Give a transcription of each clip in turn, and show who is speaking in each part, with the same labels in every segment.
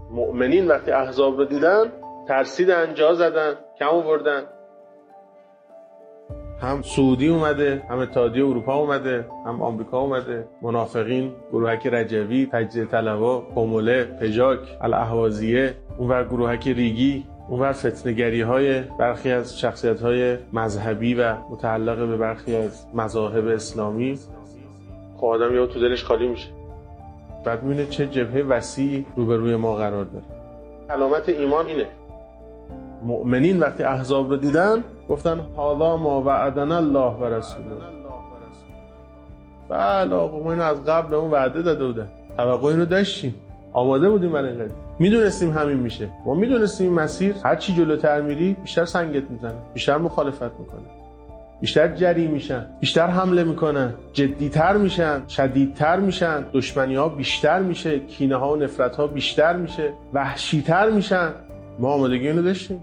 Speaker 1: مؤمنین وقتی احزاب رو دیدن ترسیدن، جا زدن، کم آوردن. هم سعودی اومده، هم اتحادیه اروپا اومده، هم آمریکا اومده. منافقین، گروهک رجوی، تجزیه طلبا، قموله، پژاک، الاهوازیه، اونور گروهک ریگی، اونور فتنه‌گری‌های برخی از شخصیت‌های مذهبی و متعلق به برخی از مذاهب اسلامی. خب آدم یهو تو دلش خالی میشه. بعد می‌بینه چه جبهه وسیعی روبروی ما قرار داره. علامت ایمان اینه. مؤمنین وقتی احزاب رو دیدن گفتن هذا ما وعدنا الله و رسوله. بله آقا ما اینو از قبل اون وعده داده بودن، توقع اینو داشتیم، آماده بودیم برای این قضیه، میدونستیم همین میشه. ما میدونستیم این مسیر هر چی جلوتر میری بیشتر سنگت میزنه، بیشتر مخالفت میکنه، بیشتر جری میشن، بیشتر حمله میکنن، جدیتر میشن، شدیدتر میشن، دشمنی‌ها بیشتر میشه، کینه‌ها و نفرت‌ها بیشتر میشه، وحشی‌تر میشن. ما آمادگی اینو داشتیم.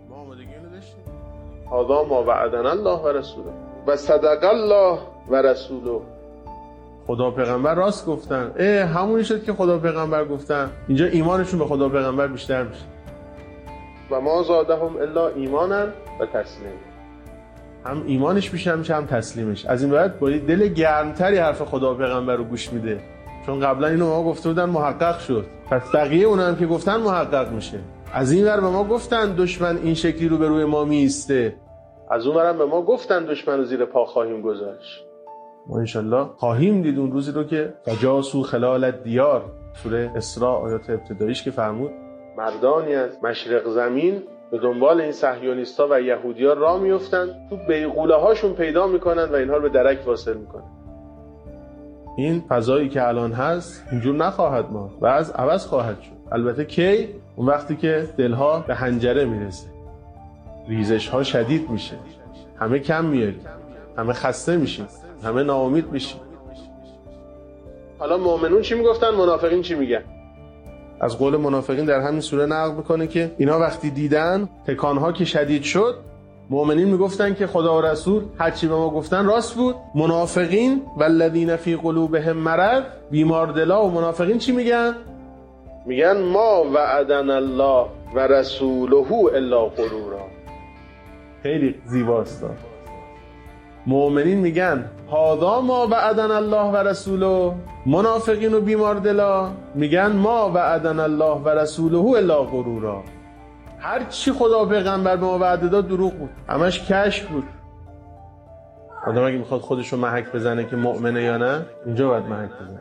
Speaker 1: هذا ما وعدنا الله و رسوله و صدق الله و رسوله. خدا پیغمبر راست گفتن. همونی شد که خدا پیغمبر گفتن. اینجا ایمانشون به خدا پیغمبر بیشتر میشه. و ما زادهم الا ایمانا و تسلیما. هم ایمانش بیشتر میشه، هم تسلیمش. از این بعد با دل گرمتری حرف خدا پیغمبر رو گوش میده، چون قبلا اینو ما گفته بودن محقق شد. پس بقیه اونها هم که گفتن محقق میشه. از این ور به ما گفتن دشمن این شکلی رو به روی ما میسته، از اون ورم به ما گفتن دشمن رو زیر پا خواهیم گذاشت. ما انشالله خواهیم دید اون روزی رو که فجاسو خلال الدیار، سوره اسراء آیات ابتداییش که فرمود مردانی از مشرق زمین به دنبال این صهیونیستا و یهودیا راه میافتن، تو بیغوله هاشون پیدا میکنن و اینها رو به درک واصل میکنن. این فضایی که الان هست اینجور نخواهد ماند و از عوض خواهد شد. البته کی؟ اون وقتی که دلها به حنجره میرسه، ریزش ها شدید میشه، همه کم میاریم، همه خسته میشیم، همه ناامید میشیم. حالا مؤمنون چی میگفتن؟ منافقین چی میگن؟ از قول منافقین در همین سوره نقل میکنه که اینا وقتی دیدن تکانها که شدید شد، مؤمنین میگفتن که خدا و رسول هرچی به ما گفتن راست بود. منافقین والذین فی قلوبهم مرض، بیماردلا و منافقین چی میگن؟ میگن ما وعدنا الله و رسوله الا غرورا. خیلی زیباست. مؤمنین میگن هذا ما وعدنا الله و رسوله، منافقین و بیماردلا میگن ما وعدنا الله و رسوله الا غرورا. هر چی خدا و پیغمبر به ما وعده داد دروغ بود، همش کشف بود. آدم اگه میخواد خودش رو محک بزنه که مؤمنه یا نه، اینجا باید محک بزنه.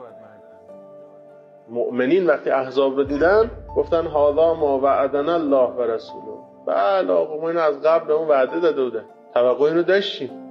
Speaker 1: مؤمنین وقتی احزاب رو دیدن گفتن هذا ما وعدنا الله و رسوله. بله آقا ما اینو از قبل به اون وعده داده بودن، توقع اینو داشتیم.